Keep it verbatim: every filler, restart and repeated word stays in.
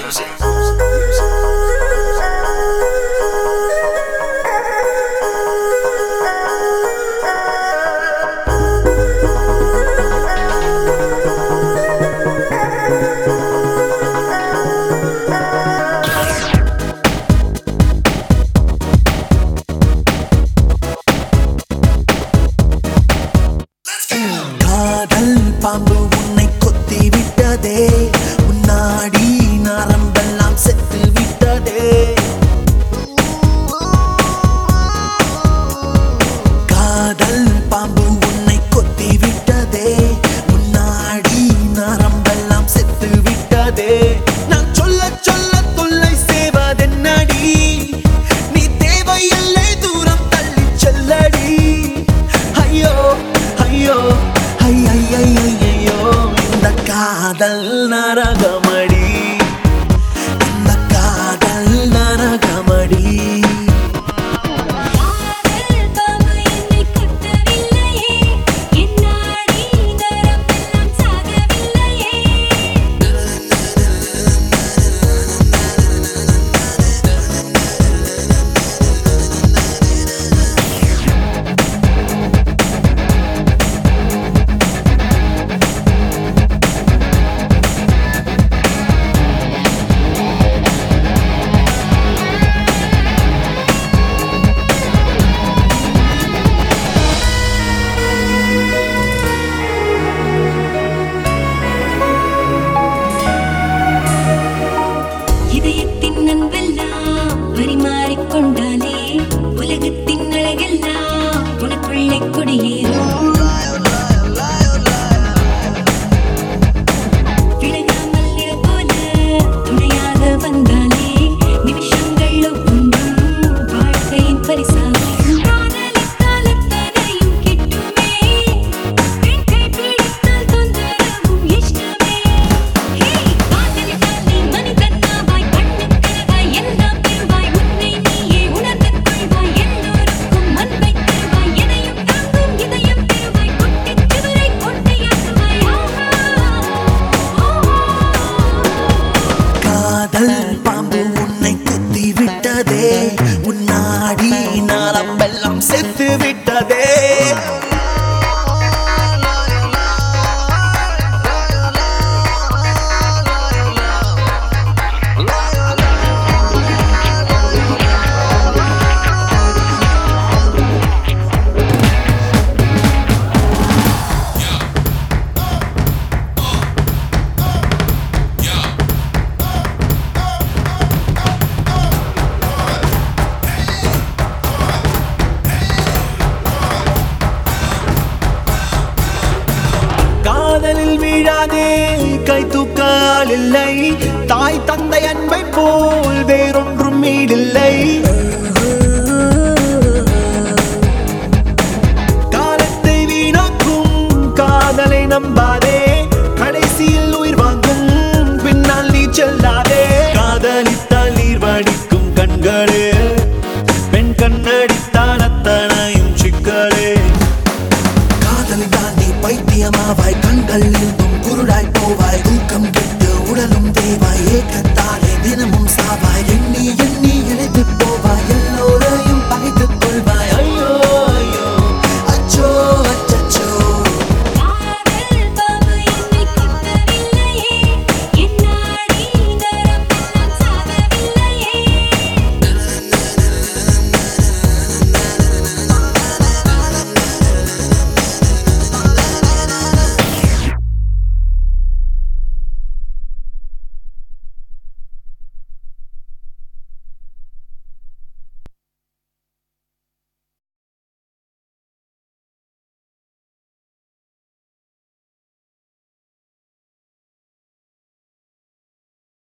பாம்பு உன்னை கொத்தி விட்டதே, உன்னாடி நரம்பெல்லாம் செத்து விட்டதே. காதல் பாம்பு உன்னை கொத்தி விட்டதே, உன்னாடி நரம்பெல்லாம் செத்து விட்டதே. நான் சொல்ல சொல்ல தொல்லை செய்வதென்னடி, நீ தேவையில்லை தூரம் தள்ளி செல்லடி. ஐயோ ஐயோ ஐயையோ, இந்த காதல் நரகமடி, இந்த காதல் நரகமடி. பரிமாறிக்கொண்டாலே உலகத்தின் அழகெல்லாம் உனக்குள்ளே கொடியேறும். விலகாமல் நிழல் போல துணையாக வந்தாலே நிமிஷங்கள் ஒவ்வொன்றும் வாழ்க்கையின் பரிசாகும். காதலித்தால் எத்தனையும் கிட்டுமே, பெண் கை பிடித்தால் தொந்தரவும் இஷ்டமே. காதலித்தால் நீ மனிதன் ஆவாய், கண்ணுக்கு அழகாய் எல்லாம் பெறுவாய், உன்னை நீயே உணர்ந்து கொள்வாய், எல்லோருக்கும் அன்பை தருவாய், எதையும் தாங்கும் இதயம் பெறுவாய், கொட்டிச் சுவரை கோட்டையாக்குவாய். காதல் பாம்பு உன்னை கொத்தி விட்டதே, உன்னாடி நரம்பெல்லாம் செத்து விட்டதே. காதலில் வீழாதே, கை தூக்கால் இல்லை, தாய் தந்தை அன்பை போல் வேறொன்றும் ஈடில்லை. காலத்தை வீணாக்கும் காதலை நம்பாதே,